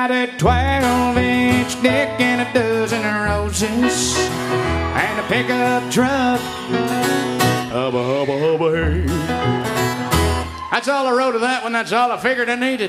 got a 12-inch dick and a dozen roses and a pickup truck. Hubba, hubba, hubba, hey. That's all I wrote of that one. That's all I figured I needed.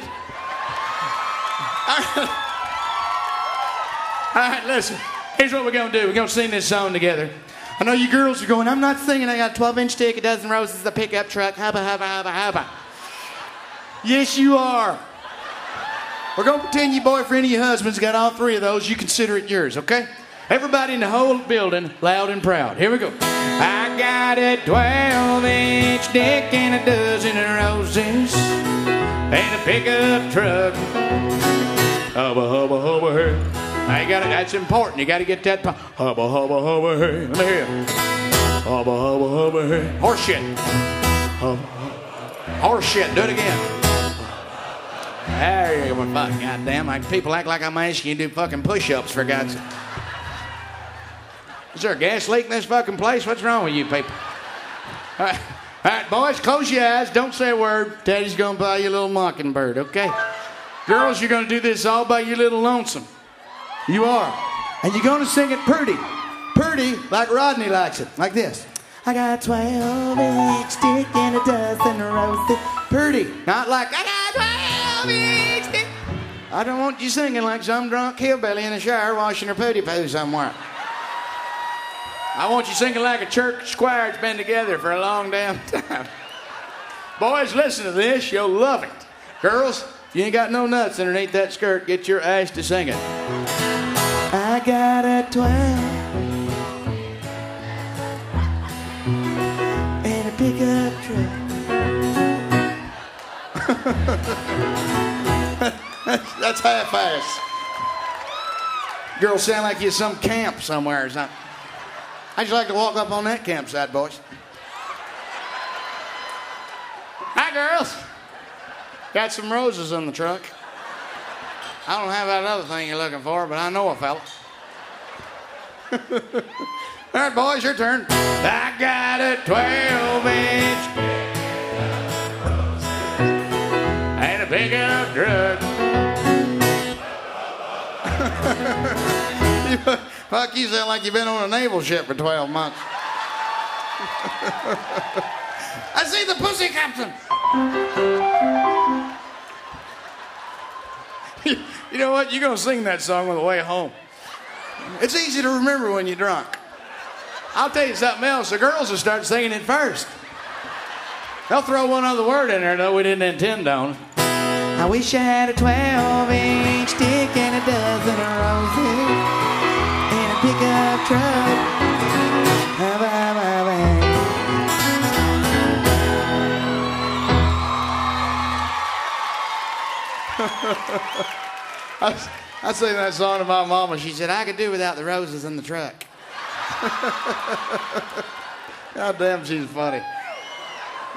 All right, listen. Here's what we're going to do. We're going to sing this song together. I know you girls are going, I'm not singing. I got a 12-inch dick, a dozen roses, a pickup truck. Hubba, hubba, hubba, hubba. Yes, you are. We're going to pretend your boyfriend or your husband's got all three of those. You consider it yours, okay? Everybody in the whole building, loud and proud. Here we go. I got a 12-inch dick and a dozen roses and a pickup truck. Hubba, hubba, hubba, hey. Now you got it. That's important. You got to get that. Hubba, hubba, hubba, hey. Let me hear it. Hubba, hubba, hubba, hey. Horse shit. Hubba, horse shit. Do it again. There you go. Fuck, goddamn. Like people act like I'm asking you to do fucking push-ups for God's sake. Is there a gas leak in this fucking place? What's wrong with you people? All right, boys, close your eyes. Don't say a word. Daddy's gonna buy you a little mockingbird, okay? Girls, you're gonna do this all by your little lonesome. You are. And you're gonna sing it pretty. Pretty, like Rodney likes it. Like this. I got 12-inch dick and a dozen roses. Pretty. Not like, I got 12-inch dick. I don't want you singing like some drunk hillbilly in the shower washing her pooty poo somewhere. I want you singing like a church choir that's been together for a long damn time. Boys, listen to this. You'll love it. Girls, if you ain't got no nuts underneath that skirt, get your ass to singing. I got a 12 and a pickup truck. That's half-ass. Girls sound like you're at some camp somewhere or something. How'd you like to walk up on that campsite, boys? Hi, girls. Got some roses in the truck. I don't have that other thing you're looking for, but I know a fella. All right, boys, your turn. I got a 12-inch and a pickup truck. Fuck, you sound like you've been on a naval ship for 12 months. I see the pussy captain. You know what? You're going to sing that song on the way home. It's easy to remember when you're drunk. I'll tell you something else. The girls will start singing it first. They'll throw one other word in there, though we didn't intend on. I wish I had a 12-inch dick and a dozen roses. Pickup truck. I sang that song to my mama. She said, I could do without the roses in the truck. God damn, she's funny.